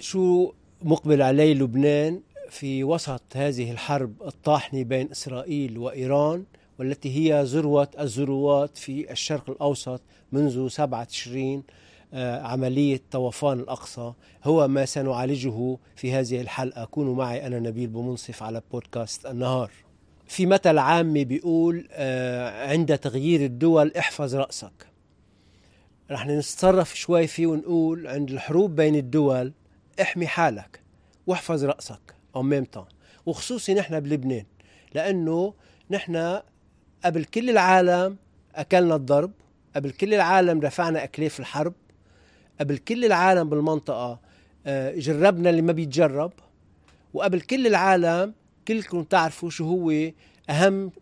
شو مقبل عليه لبنان في وسط هذه الحرب الطاحنة بين إسرائيل وإيران، والتي هي ذروة الذروات في الشرق الأوسط منذ 7 تشرين. عملية طوفان الأقصى هو ما سنعالجه في هذه الحلقة. كونوا معي أنا نبيل بومنصف على بودكاست النهار. في مثل عامي بيقول عند تغيير الدول احفظ رأسك. رح نتصرف شوي فيه ونقول عند الحروب بين الدول احمي حالك واحفظ رأسك أو ميمتان، وخصوصي نحن بلبنان، لأنه نحن قبل كل العالم أكلنا الضرب، قبل كل العالم دفعنا أكلاف الحرب، قبل كل العالم بالمنطقة جربنا اللي ما بيتجرب، وقبل كل العالم كلكم تعرفوا شو هو أهم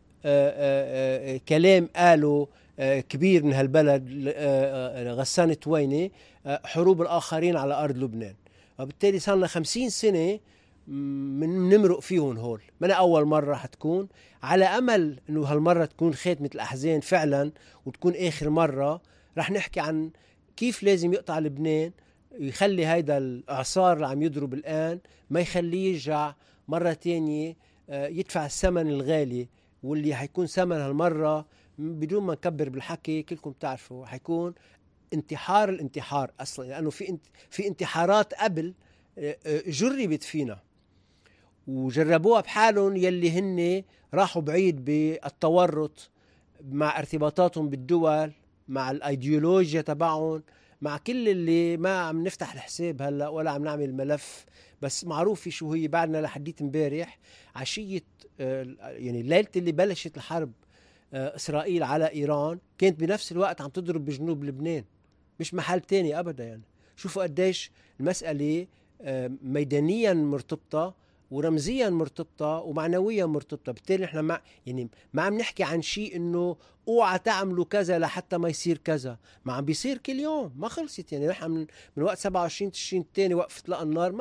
كلام قاله كبير من هالبلد غسان التويني: حروب الآخرين على أرض لبنان. وبالتالي صارنا 50 سنة من نمرق فيهم هول، من أول مرة حتكون، على أمل أنه هالمرة تكون خاتمة الأحزان فعلا وتكون آخر مرة. رح نحكي عن كيف لازم يقطع لبنان، يخلي هيدا الإعصار اللي عم يضرب الآن ما يخليه يرجع مرة تانية يدفع الثمن الغالي، واللي حيكون ثمن هالمرة بدون ما نكبر بالحكي كلكم تعرفوا حيكون انتحار الانتحار أصلا، لأنه في انتحارات قبل جربت فينا وجربوها بحالهم، يلي هن راحوا بعيد بالتورط مع ارتباطاتهم بالدول، مع الايديولوجيا تبعهم، مع كل اللي ما عم نفتح الحساب هلا ولا عم نعمل ملف، بس معروف شو هي. بعدنا لحديت امبارح عشية يعني ليلة اللي بلشت الحرب إسرائيل على إيران كانت بنفس الوقت عم تضرب بجنوب لبنان، مش محل تاني أبدا. يعني شوفوا قديش المسألة ميدانيا مرتبطة ورمزيا مرتبطة ومعنويا مرتبطة. بالتالي نحن ما عم نحكي عن شيء انه اوعى تعملوا كذا لحتى ما يصير كذا، ما عم بيصير كل يوم، ما خلصت. يعني نحن من وقت 27 تشرين الثاني وقفت لقى النار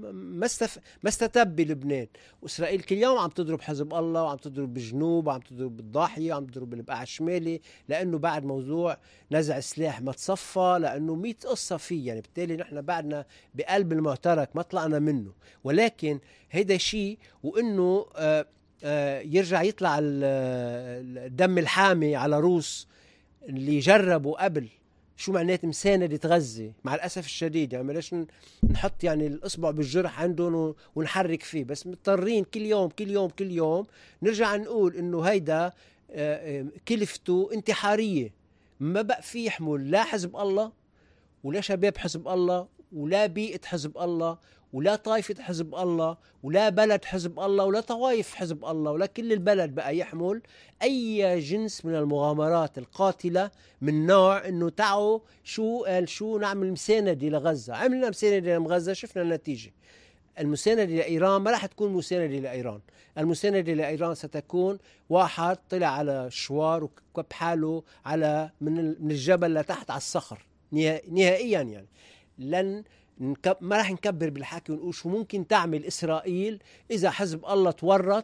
ما استتب بلبنان، واسرائيل كل يوم عم تضرب حزب الله وعم تضرب بالجنوب وعم تضرب بالضاحية وعم تضرب بالبقاع الشمالي، لانه بعد موضوع نزع السلاح ما تصفى، لانه 100 قصة فيه. يعني بالتالي نحن بعدنا بقلب المعترك ما طلعنا منه. ولكن هيدا شيء، وانه يرجع يطلع الدم الحامي على روس اللي جربوا قبل شو معنات مساندة غزة. مع الأسف الشديد يعني بلاش نحط يعني الإصبع بالجرح عندهم ونحرك فيه، بس مضطرين كل يوم كل يوم كل يوم نرجع نقول إنه هيدا كلفته انتحارية. ما بقى في يحمل لا حزب الله ولا شباب حزب الله ولا بيئة حزب الله ولا طائفة حزب الله ولا بلد حزب الله ولا طوائف حزب الله ولا كل البلد بقى يحمل أي جنس من المغامرات القاتلة من نوع إنه تعوا شو نعمل مساندة لغزة. عملنا مساندة لغزة، شفنا النتيجة. المساندة لإيران ما راح تكون مساندة لإيران. المساندة لإيران ستكون واحد طلع على الشوار وكب حاله على من الجبل لتحت على الصخر نهائيا. يعني ما راح نكبر بالحكي ونقول شو ممكن تعمل إسرائيل إذا حزب الله تورط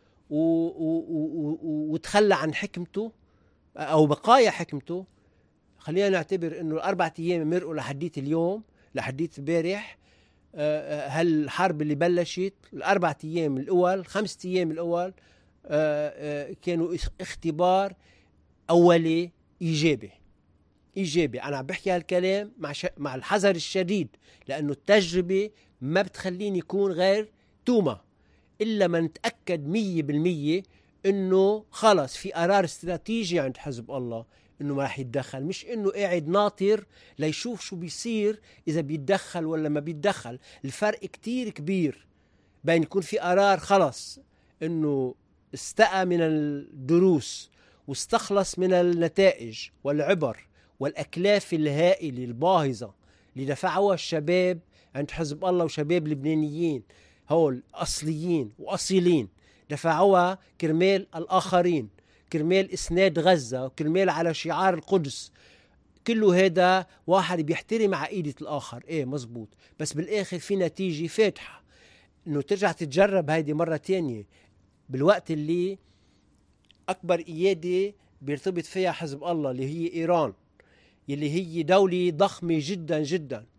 وتخلى عن حكمته أو بقايا حكمته. خلينا نعتبر إنه 4 أيام مرقوا لحديت اليوم، لحديت البارح. هالحرب اللي بلشت 4 أيام الأول، 5 أيام الأول كانوا اختبار أولي إيجابي. أنا عم بحكي هالكلام مع الحذر الشديد، لأنه التجربة ما بتخليني يكون غير تومة إلا ما نتأكد 100% إنه خلص في قرار استراتيجي عند حزب الله إنه ما راح يتدخل، مش إنه قاعد ناطر ليشوف شو بيصير إذا بيتدخل ولا ما بيتدخل. الفرق كتير كبير بين يكون في قرار خلص إنه استقى من الدروس واستخلص من النتائج والعبر والأكلاف الهائلة الباهظة اللي دفعوها الشباب عند حزب الله وشباب لبنانيين هول أصليين وأصيلين، دفعوها كرمال الآخرين، كرمال إسناد غزة وكرمال على شعار القدس. كله هذا واحد بيحترم عقيدة الآخر، إيه مزبوط، بس بالآخر في نتيجة فاتحة إنه ترجع تتجرب هيدي مرة تانية بالوقت اللي أكبر إيادة بيرتبط فيها حزب الله اللي هي إيران، اللي هي دولة ضخمة جدا جدا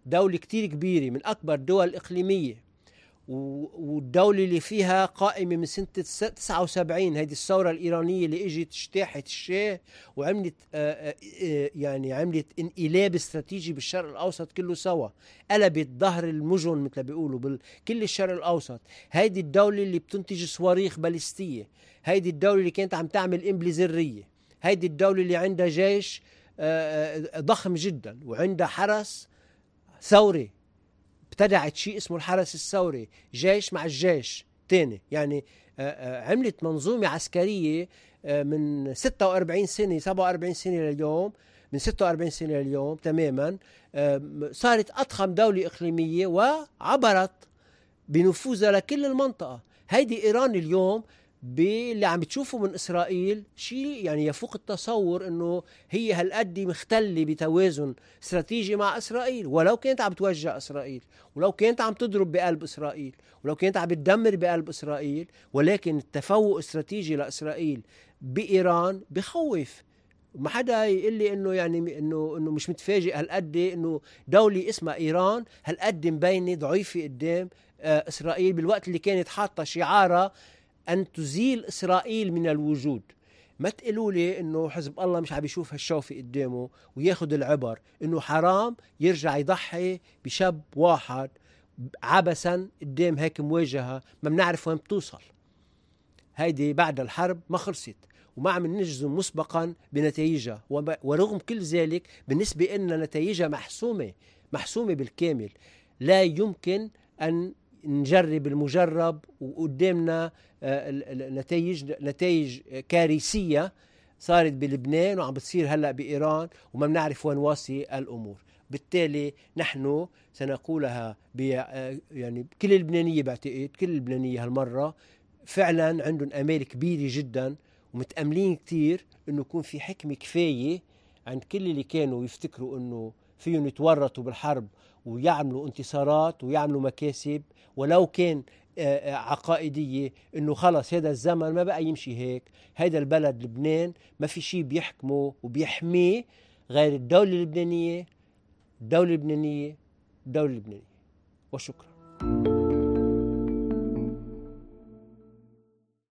دولة كتير كبيرة من أكبر الدول الإقليمية، والدولة اللي فيها قائمة من سنة 79، هذه الثورة الإيرانية اللي اجت اجتاحت الشاه وعملت يعني عملت انقلاب استراتيجي بالشرق الأوسط كله سوا، قلبت ظهر المجن مثل بيقولوا بكل الشرق الأوسط. هذه الدولة اللي بتنتج صواريخ باليستية، هذه الدولة اللي كانت عم تعمل إنبلة ذرية، هذه الدولة اللي عندها جيش ضخم جدا وعندها حرس ثوري، ابتدعت شيء اسمه الحرس الثوري، جيش مع الجيش تاني، يعني عملت منظومة عسكرية من 46 سنة 47 سنة لليوم، من 46 سنة لليوم تماما، صارت أضخم دولة إقليمية وعبرت بنفوذها لكل المنطقة. هيدي إيران اليوم باللي عم بتشوفه من إسرائيل شيء يعني يفوق التصور، إنه هي هالقد مختلة بتوازن استراتيجي مع إسرائيل، ولو كانت عم توجه إسرائيل، ولو كانت عم تضرب بقلب إسرائيل، ولو كانت عم بتدمر بقلب إسرائيل، ولكن التفوق الاستراتيجي لإسرائيل بإيران بخوف. ما حدا يقول لي انه يعني انه مش متفاجئ هالقد انه دولة اسمها ايران هالقد مبينة ضعيفة قدام اسرائيل، بالوقت اللي كانت حاطة شعارها أن تزيل إسرائيل من الوجود. ما تقولوا لي إنه حزب الله مش عم يشوف هالشوفة قدامه وياخد العبر إنه حرام يرجع يضحي بشاب واحد عبثا قدام هيك مواجهة ما بنعرف وين بتوصل. هيدي بعد الحرب ما خلصت وما عم نجزم مسبقا بنتائجها، ورغم كل ذلك بالنسبة لنا نتائجها محسومة بالكامل. لا يمكن أن نجرب المجرب وقدامنا نتائج كارثية صارت بلبنان وعم بتصير هلأ بإيران وما بنعرف وين واصل الأمور. بالتالي نحن سنقولها يعني كل اللبنانية، بعتقد كل اللبنانية هالمرة فعلا عندهم أمال كبيرة جدا ومتأملين كتير إنه يكون في حكمة كفاية عند كل اللي كانوا يفتكروا إنه فيهم يتورطوا بالحرب ويعملوا انتصارات ويعملوا مكاسب ولو كان عقائدية، إنه خلص هذا الزمن ما بقى يمشي هيك. هذا البلد لبنان ما في شيء بيحكمه وبيحميه غير الدولة اللبنانية، الدولة اللبنانية، الدولة اللبنانية. وشكرا.